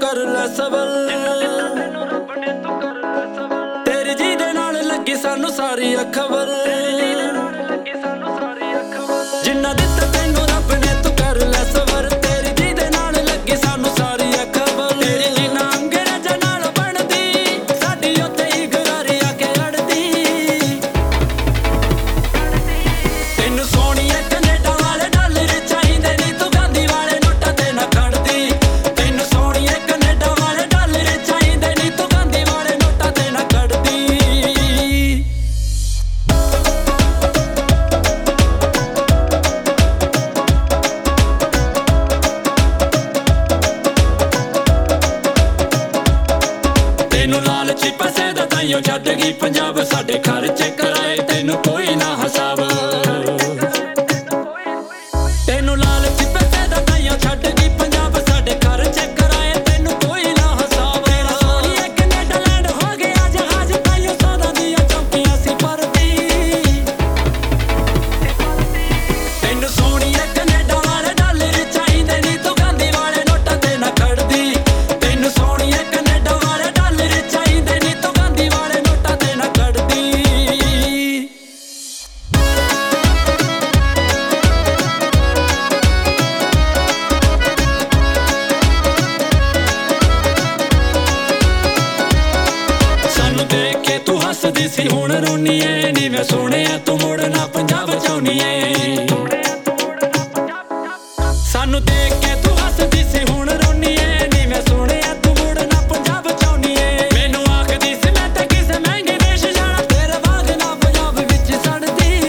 कर लै सबर तेरी जी दे नाल लगी सानू सारी खबर जिन्ना दित्ता तैनू रब ने तू कर लै सबर तेरी जी दे नाल लगी सानू सारी खबर तेरी जिन्ना अंग्रेज़ां नाल बनदी साडी उत्ते ही गरारी आके अड़दी तैनू सोहणिए कनेडा वाले डॉलर चाहीदे नी तू गांधी वाले नोटां ते ना खड़दी तैनू सोहणिए कनेडा वाले डॉलर चाहीदे नी तू गांधी वाले नोटां ते ना खड़दी ਤੈਨੂੰ ਲਾਲਚੀ ਪੈਸੇ ਦਾ ਤਾਈਓ ਛੱਡ ਗਈ ਪੰਜਾਬ ਸਾਡੇ ਖਰਚੇ ਕਰਾਏ ਤੈਨੂੰ ਕੋਈ ਨਾ ਹਿਸਾਬ ਤੈਨੂੰ ਲਾਲਚੀ ਪੈਸੇ ਦਾ ਤਾਈਓ ਛੱਡ ਗਈ ਪੰਜਾਬ ਸਾਡੇ ਖਰਚੇ ਕਰਾਏ ਤੈਨੂੰ ਕੋਈ ਨਾ ਹਿਸਾਬ ਤੇਰਾ ਸੋਹਣੀਏ ਕੈਨੇਡਾ ਲੈਂਡ ਹੋ ਗਿਆ ਜਹਾਜ਼ ਤਾਈਓ ਸੌਦਾ ਦੀਆਂ ਚੌਂਕੀਆਂ ਸੀ ਭਰਦੀ ਤੈਨੂੰ ਸੋਹਣੀਏ ਕੈਨੇਡਾ ਵਾਲੇ ਡਾਲਰ ਚਾਹੀਦੇ ਨੀ ਤੂੰ ਗਾਂਧੀ ਵਾਲੇ ਨੋਟਾਂ ਤੇ ਨਾ ਖੜਦੀ ਤੈਨੂੰ ਸੋਹਣੀਏ ਕੈਨੇਡਾ ਵਾਲੇ ਡਾਲਰ ਚਾਹੀਦੇ ਨੀ ਤੂੰ ਗਾਂਧੀ ਵਾਲੇ ਨੋਟਾਂ ਤੇ ਨਾ ਖੜਦੀ ਸਾਨੂੰ ਦੇਖ ਕੇ ਤੂੰ ਹੱਸਦੀ ਸੀ ਹੁਣ ਰੋਨੀ ਏ ਨੀ ਮੈਂ ਸੋਹਣਿਆ ਤੂੰ ਮੁੜ ਨਾ ਪੰਜਾਬ ਚਾਹੁੰਨੀ ਏ ਸਾਨੂੰ ਦੇਖ ਕੇ ਤੂੰ ਹੱਸਦੀ ਸੀ ਹੁਣ ਰੋਨੀ ਏ ਨੀ ਮੈਂ ਸੋਹਣਿਆ ਤੂੰ ਮੁੜ ਨਾ ਪੰਜਾਬ ਚਾਹੁੰਨੀ ਏ ਮੈਨੂੰ ਆਖਦੀ ਸੀ ਮੈਂ ਤਾਂ ਕਿਸੇ ਮਹਿੰਗੇ ਦੇਸ਼ ਜਾਣਾ ਤੇਰੇ ਵਾਂਗ ਨਾ ਪੰਜਾਬ ਵਿੱਚ ਸੜਦੀ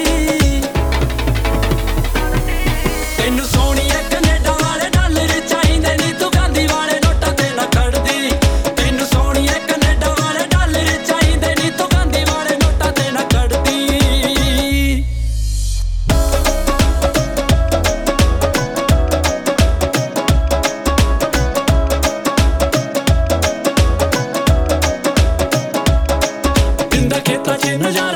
ਤੈਨੂੰ ਸੋਹਣੀਏ ਕੈਨੇਡਾ ਵਾਲੇ ਡਾਲਰ ਚਾਹੀਦੇ ਨੀ ਤੂੰ ਗਾਂਧੀ ਵਾਲੇ ਨੋਟਾਂ ਤੇ ਨਾ ਖੜਦੀ ਤੈਨੂੰ ਸੋਹਣੀਏ ਕੈਨੇਡਾ ਵਾਲੇ ਡਾਲਰ ਚਾਹੀਦੇ ਨੀ ਤੂੰ ਗਾਂਧੀ ਵਾਲੇ ਨੋਟਾਂ ਤੇ ਨਾ ਖੜਦੀ ਦਿੰਦਾ ਖੇਤਾਂ 'ਚ ਨਜ਼ਾਰੇ